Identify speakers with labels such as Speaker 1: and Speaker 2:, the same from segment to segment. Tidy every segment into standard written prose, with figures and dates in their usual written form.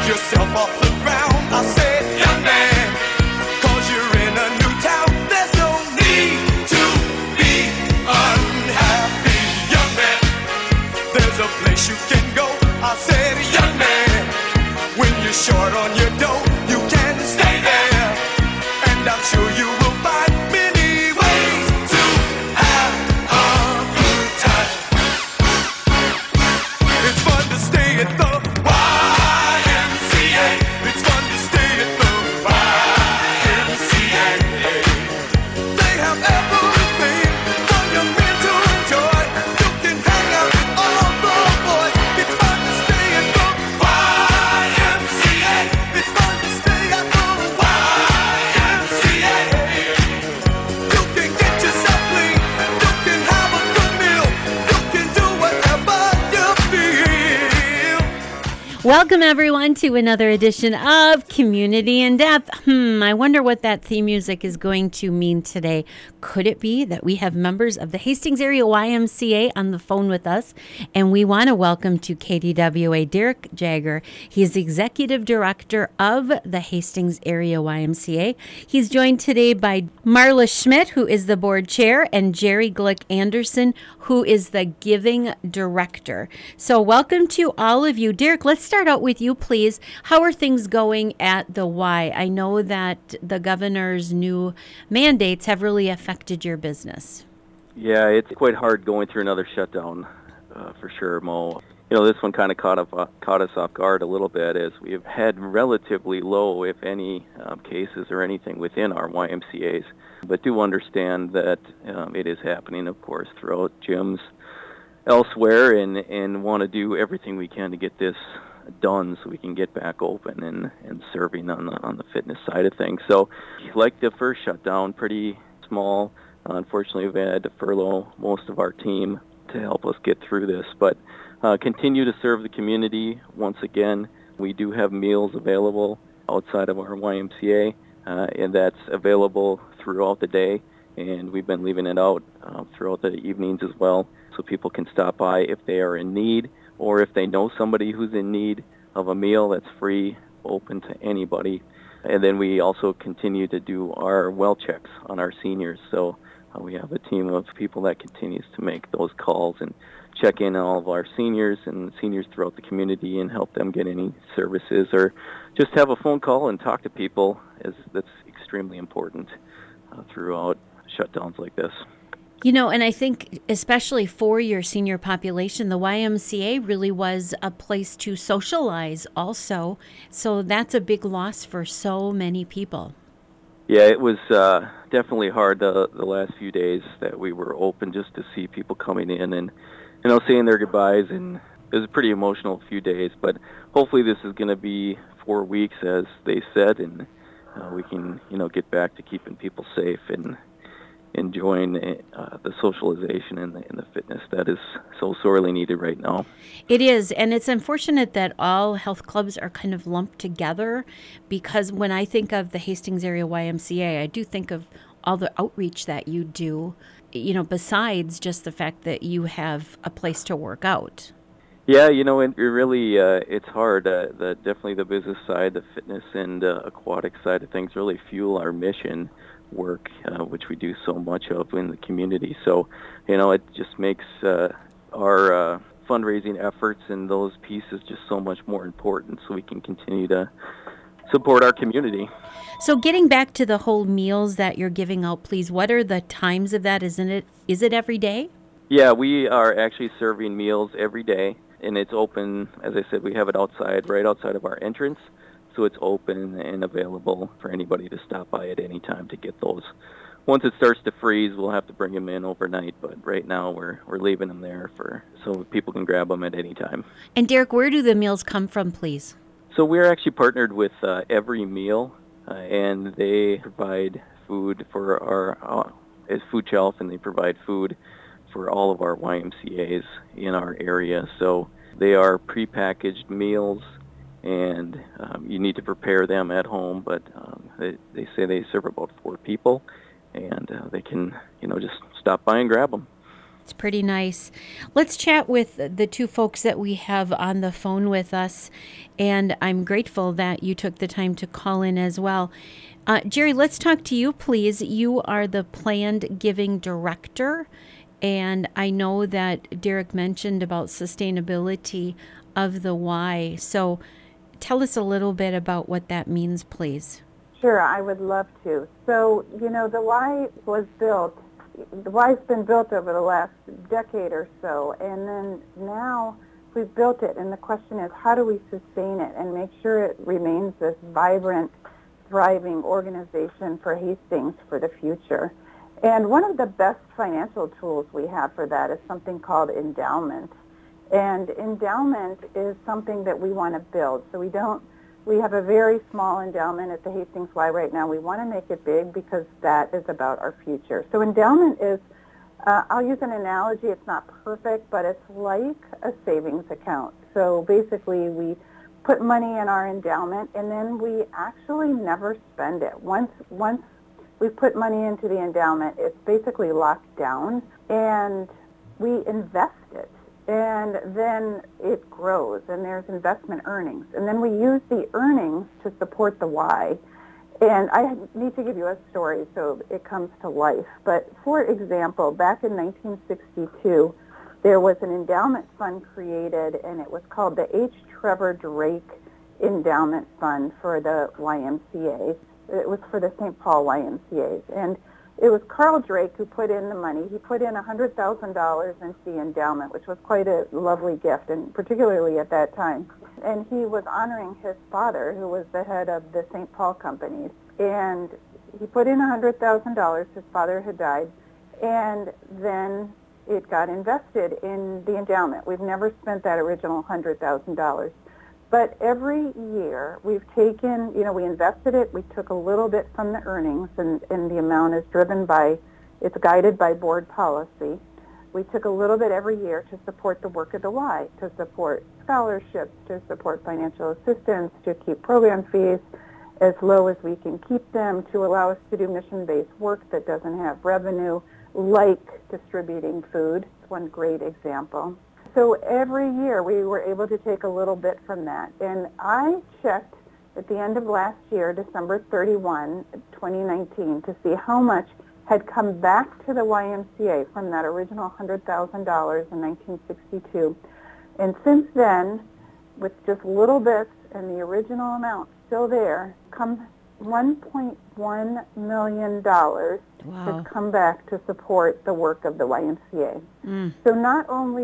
Speaker 1: yourself off the ground. I said, young man, 'cause you're in a new town. There's no need to be unhappy, young man. There's a place you can go. I said, young man, when you're short on your dough, you can stay there. And I'm sure you will find many ways to have a good time. It's fun to stay at the YMCA. It's fun to stay at the YMCA. They have everything for young men to enjoy. You can hang out with all the boys. It's fun to stay at the YMCA. It's fun to stay at the YMCA. You can get yourself clean. You can have a good meal. You can do whatever you feel.
Speaker 2: Welcome, everyone, to another edition of Community in Depth. I wonder what that theme music is going to mean today. Could it be that we have members of the Hastings Area YMCA on the phone with us? And we want to welcome to KDWA Derek Jagger. He is Executive Director of the Hastings Area YMCA. He's joined today by Marla Schmidt, who is the Board Chair, and Jerry Glick Anderson, who is the Giving Director. So welcome to all of you. Derek, let's start out with you, please. How are things going at the Y? I know that the governor's new mandates have really affected your business.
Speaker 3: Yeah, it's quite hard going through another shutdown, for sure, Mo. You know, this one kind of caught us off guard a little bit, as we've had relatively low, if any, cases or anything within our YMCA's. But do understand that it is happening, of course, throughout gyms elsewhere, and want to do everything we can to get this done so we can get back open and serving on the fitness side of things. So, like the first shutdown, pretty small. Unfortunately, we've had to furlough most of our team to help us get through this, but continue to serve the community. Once again, we do have meals available outside of our YMCA, and that's available throughout the day, and we've been leaving it out throughout the evenings as well, so people can stop by if they are in need, or if they know somebody who's in need of a meal that's free, open to anybody. And then we also continue to do our well checks on our seniors. So we have a team of people that continues to make those calls and check in on all of our seniors and seniors throughout the community and help them get any services, or just have a phone call and talk to people. That's extremely important throughout shutdowns like this.
Speaker 2: You know, and I think especially for your senior population, the YMCA really was a place to socialize also. So that's a big loss for so many people.
Speaker 3: Yeah, it was definitely hard the last few days that we were open, just to see people coming in and, saying their goodbyes. And it was a pretty emotional few days. But hopefully this is going to be 4 weeks, as they said, and we can, get back to keeping people safe and enjoying the socialization and the fitness that is so sorely needed right now.
Speaker 2: It is, and it's unfortunate that all health clubs are kind of lumped together, because when I think of the Hastings Area YMCA, I do think of all the outreach that you do, besides just the fact that you have a place to work out.
Speaker 3: Yeah, and it really, it's hard. Definitely the business side, the fitness and aquatic side of things really fuel our mission work, which we do so much of in the community. So, it just makes our fundraising efforts and those pieces just so much more important, so we can continue to support our community.
Speaker 2: So getting back to the whole meals that you're giving out, please, what are the times of that? Is it every day?
Speaker 3: Yeah, we are actually serving meals every day, and it's open. As I said, we have it right outside of our entrance. So it's open and available for anybody to stop by at any time to get those. Once it starts to freeze, we'll have to bring them in overnight, but right now we're leaving them there so people can grab them at any time.
Speaker 2: And Derek, where do the meals come from, please?
Speaker 3: So we're actually partnered with Every Meal, and they provide food for our food shelf, and they provide food for all of our YMCA's in our area. So they are prepackaged meals, and you need to prepare them at home, but they say they serve about 4 people, and they can, just stop by and grab them.
Speaker 2: It's pretty nice. Let's chat with the two folks that we have on the phone with us, and I'm grateful that you took the time to call in as well. Jerry, let's talk to you, please. You are the Planned Giving Director, and I know that Derek mentioned about sustainability of the Y. So tell us a little bit about what that means, please.
Speaker 4: Sure, I would love to. So, the Y's been built over the last decade or so, and then now we've built it, and the question is, how do we sustain it and make sure it remains this vibrant, thriving organization for Hastings for the future? And one of the best financial tools we have for that is something called endowment. And endowment is something that we want to build. So we have a very small endowment at the Hastings Y right now. We want to make it big because that is about our future. So endowment is, I'll use an analogy. It's not perfect, but it's like a savings account. So basically we put money in our endowment and then we actually never spend it. Once we put money into the endowment, it's basically locked down and we invest it. And then it grows, and there's investment earnings. And then we use the earnings to support the Y. And I need to give you a story so it comes to life. But for example, back in 1962, there was an endowment fund created, and it was called the H. Trevor Drake Endowment Fund for the YMCA. It was for the St. Paul YMCAs. And it was Carl Drake who put in the money. He put in $100,000 into the endowment, which was quite a lovely gift, and particularly at that time. And he was honoring his father, who was the head of the St. Paul companies. And he put in $100,000. His father had died. And then it got invested in the endowment. We've never spent that original $100,000. But every year we've taken, we invested it, we took a little bit from the earnings, and the amount is it's guided by board policy. We took a little bit every year to support the work of the Y, to support scholarships, to support financial assistance, to keep program fees as low as we can keep them, to allow us to do mission-based work that doesn't have revenue, like distributing food. It's one great example. So every year we were able to take a little bit from that. And I checked at the end of last year, December 31, 2019, to see how much had come back to the YMCA from that original $100,000 in 1962. And since then, with just little bits and the original amount still there, come $1.1 million has come back to support the work of the YMCA. So not only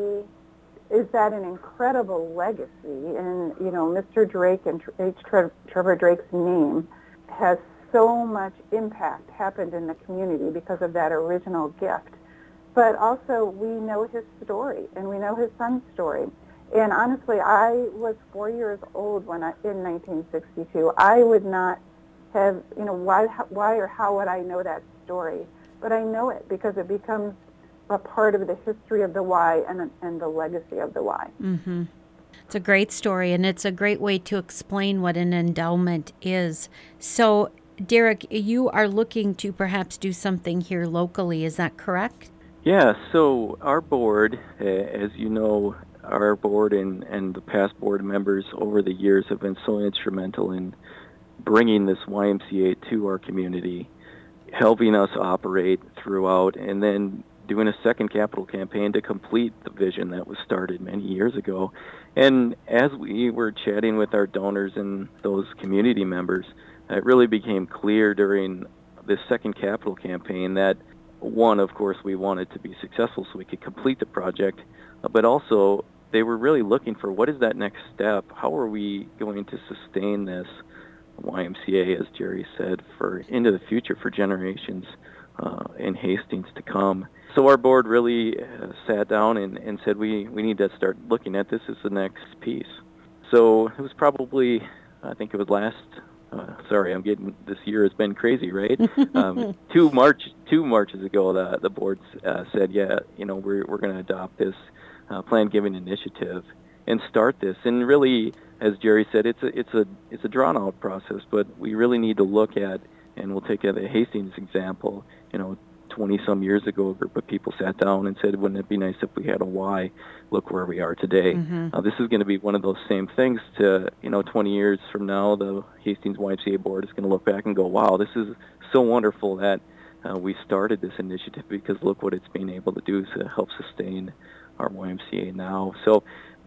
Speaker 4: is that an incredible legacy, and Mr. Drake and H. Trevor Drake's name has so much impact happened in the community because of that original gift. But also we know his story and we know his son's story. And honestly, I was 4 years old in 1962. I would not have, why or how would I know that story? But I know it because it becomes a part of the history of the Y and the legacy of the Y.
Speaker 2: Mm-hmm. It's a great story, and it's a great way to explain what an endowment is. So, Derek, you are looking to perhaps do something here locally. Is that correct?
Speaker 3: Yeah, so our board, as you know, our board and the past board members over the years have been so instrumental in bringing this YMCA to our community, helping us operate throughout, and then doing a second capital campaign to complete the vision that was started many years ago. And as we were chatting with our donors and those community members, it really became clear during this second capital campaign that, one, of course, we wanted to be successful so we could complete the project, but also they were really looking for what is that next step? How are we going to sustain this YMCA, as Jerry said, for into the future for generations in Hastings to come? So our board really sat down and said we need to start looking at this as the next piece. So it was probably, I think it was this year has been crazy, right? Two marches ago, the board said, we're going to adopt this planned giving initiative and start this. And really, as Jerry said, it's a drawn out process, but we really need to look at, and we'll take the Hastings example, 20-some years ago, a group of people sat down and said, wouldn't it be nice if we had a Y? Look where we are today. This is going to be one of those same things to, 20 years from now, the Hastings YMCA board is going to look back and go, wow, this is so wonderful that we started this initiative, because look what it's been able to do to help sustain our YMCA now. So,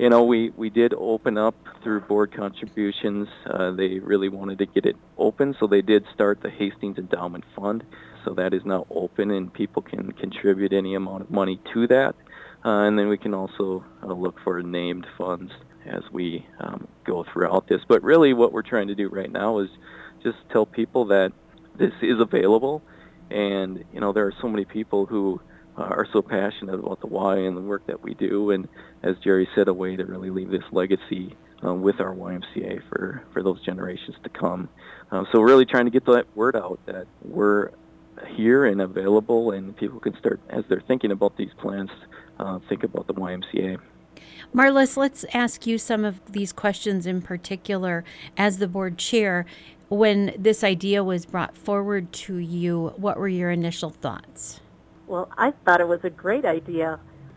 Speaker 3: we did open up through board contributions. They really wanted to get it open, so they did start the Hastings Endowment Fund. So that is now open, and people can contribute any amount of money to that. And then we can also look for named funds as we go throughout this. But really what we're trying to do right now is just tell people that this is available. And, there are so many people who are so passionate about the Y and the work that we do. And as Jerry said, a way to really leave this legacy with our YMCA for those generations to come. So we're really trying to get that word out that we're here and available, and people can start, as they're thinking about these plans, think about the YMCA.
Speaker 2: Marlis, let's ask you some of these questions in particular. As the board chair, when this idea was brought forward to you, what were your initial thoughts?
Speaker 5: Well, I thought it was a great idea,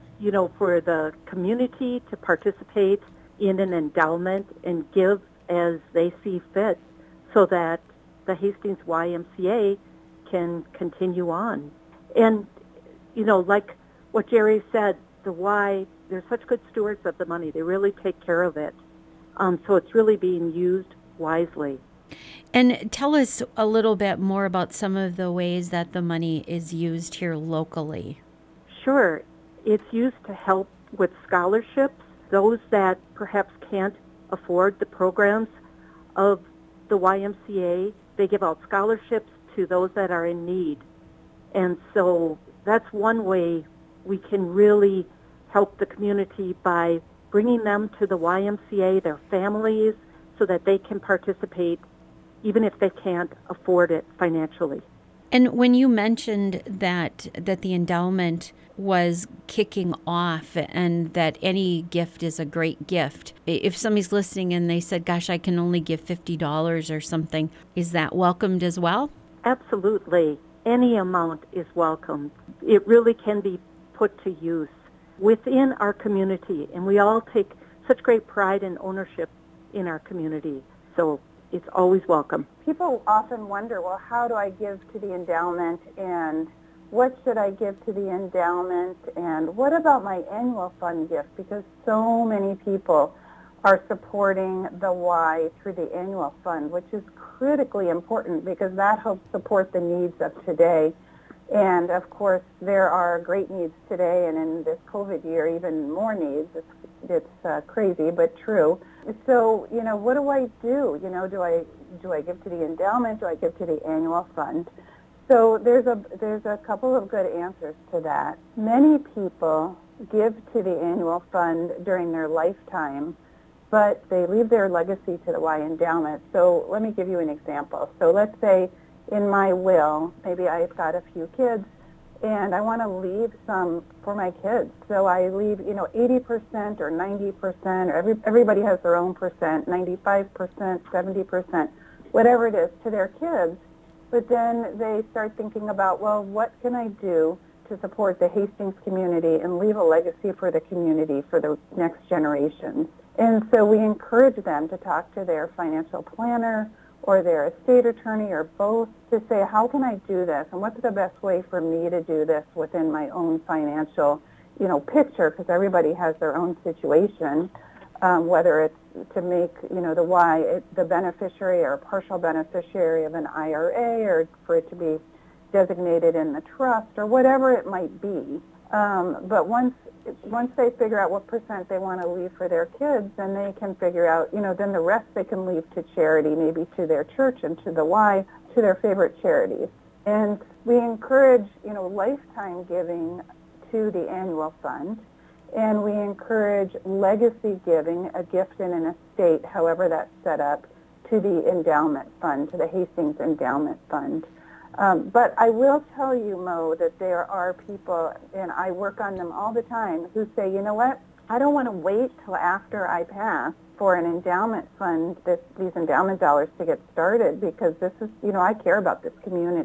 Speaker 5: for the community to participate in an endowment and give as they see fit, so that the Hastings YMCA can continue on. And, like what Jerry said, the Y, they're such good stewards of the money. They really take care of it. So it's really being used wisely.
Speaker 2: And tell us a little bit more about some of the ways that the money is used here locally.
Speaker 5: Sure. It's used to help with scholarships, those that perhaps can't afford the programs of the YMCA. They give out scholarships to those that are in need. And so that's one way we can really help the community, by bringing them to the YMCA, their families, so that they can participate even if they can't afford it financially.
Speaker 2: And when you mentioned that the endowment was kicking off and that any gift is a great gift, if somebody's listening and they said, gosh, I can only give $50 or something, is that welcomed as well?
Speaker 5: Absolutely. Any amount is welcome. It really can be put to use within our community, and we all take such great pride and ownership in our community. So it's always welcome.
Speaker 4: People often wonder, well, how do I give to the endowment, and what should I give to the endowment, and what about my annual fund gift? Because so many people are supporting the Y through the annual fund, which is critically important because that helps support the needs of today. And of course, there are great needs today, and in this COVID year, even more needs. It's crazy, but true. So, what do I do? Do I give to the endowment? Do I give to the annual fund? So there's a couple of good answers to that. Many people give to the annual fund during their lifetime, but they leave their legacy to the Y endowment. So let me give you an example. So let's say in my will, maybe I've got a few kids, and I want to leave some for my kids. So I leave, 80% or 90%, or everybody has their own percent, 95%, 70%, whatever it is, to their kids. But then they start thinking about, well, what can I do to support the Hastings community and leave a legacy for the community for the next generations? And so we encourage them to talk to their financial planner or their estate attorney or both to say, how can I do this? And what's the best way for me to do this within my own financial, picture? Because everybody has their own situation, whether it's to make, the Y the beneficiary or partial beneficiary of an IRA, or for it to be designated in the trust, or whatever it might be. But once they figure out what percent they want to leave for their kids, then they can figure out, then the rest they can leave to charity, maybe to their church and to the Y, to their favorite charities. And we encourage, lifetime giving to the annual fund, and we encourage legacy giving, a gift in an estate, however that's set up, to the endowment fund, to the Hastings Endowment Fund. But I will tell you, Mo, that there are people, and I work on them all the time, who say, you know what, I don't want to wait till after I pass for an endowment fund, these endowment dollars to get started, because this is, I care about this community.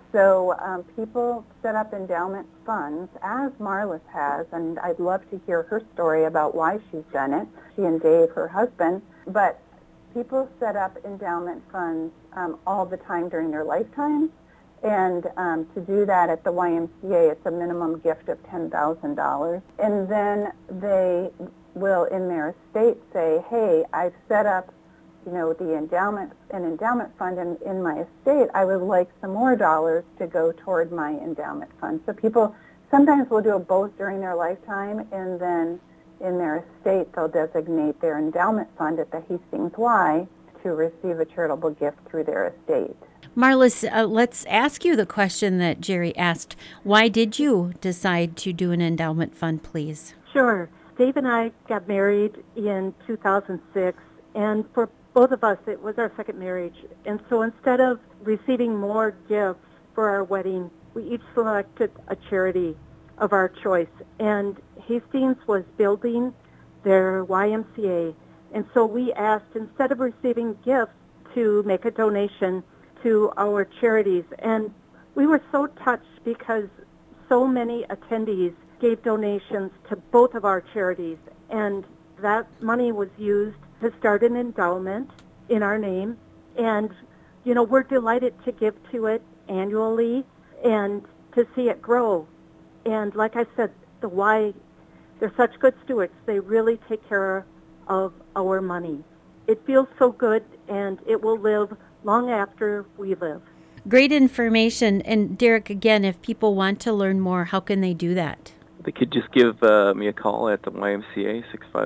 Speaker 4: So people set up endowment funds, as Marlis has, and I'd love to hear her story about why she's done it, she and Dave, her husband. But people set up endowment funds all the time during their lifetime. And to do that at the YMCA, it's a minimum gift of $10,000. And then they will, in their estate, say, hey, I've set up, the endowment fund in my estate. I would like some more dollars to go toward my endowment fund. So people sometimes will do both during their lifetime, and then in their estate, they'll designate their endowment fund at the Hastings Y to receive a charitable gift through their estate.
Speaker 2: Marlis, let's ask you the question that Jerry asked. Why did you decide to do an endowment fund, please?
Speaker 5: Sure. Dave and I got married in 2006, and for both of us, it was our second marriage. And so instead of receiving more gifts for our wedding, we each selected a charity of our choice. And Hastings was building their YMCA. And so we asked, instead of receiving gifts, to make a donation to our charities. And we were so touched because so many attendees gave donations to both of our charities. And that money was used to start an endowment in our name. And, we're delighted to give to it annually and to see it grow. And like I said, the Y, they're such good stewards. They really take care of our money. It feels so good, and it will live long after we live.
Speaker 2: Great information. And Derek, again, if people want to learn more, how can they do that?
Speaker 3: They could just give me a call at the YMCA,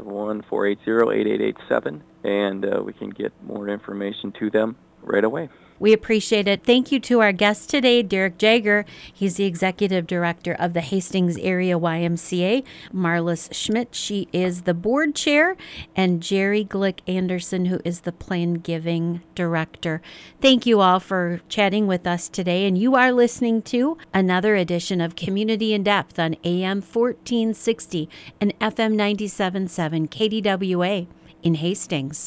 Speaker 3: 651-480-8887, and we can get more information to them right away.
Speaker 2: We appreciate it. Thank you to our guest today, Derek Jager. He's the Executive Director of the Hastings Area YMCA. Marlis Schmidt, she is the Board Chair, and Jerry Glick Anderson, who is the Plan Giving Director. Thank you all for chatting with us today, and you are listening to another edition of Community in Depth on AM 1460 and FM 97.7 KDWA in Hastings.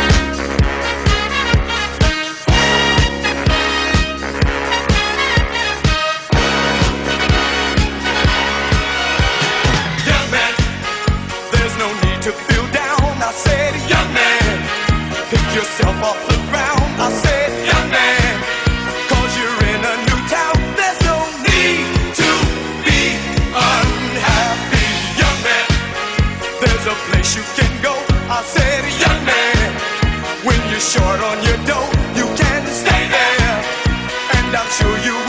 Speaker 1: To feel down, I said, young man, pick yourself off the ground. I said, young man, 'cause you're in a new town. There's no need to be unhappy, young man. There's a place you can go. I said, young man, when you're short on your dough, you can stay there, and I'm sure you